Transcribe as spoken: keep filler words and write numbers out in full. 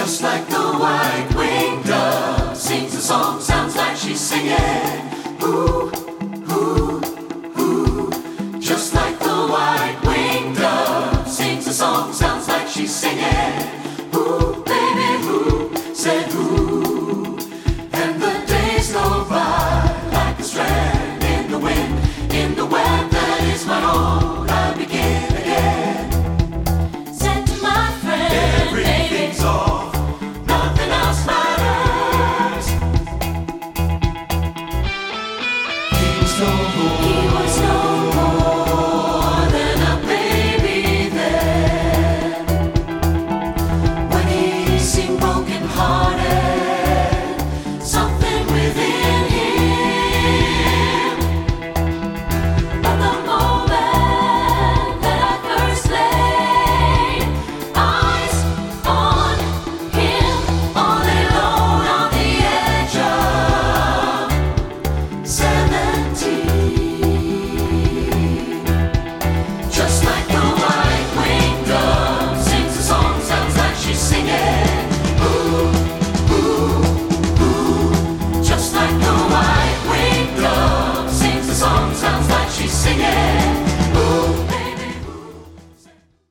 Just like the white-winged dove sings a song, sounds like she's singing. Ooh, ooh, ooh. Just like the white-winged dove sings a song, sounds like she's singing.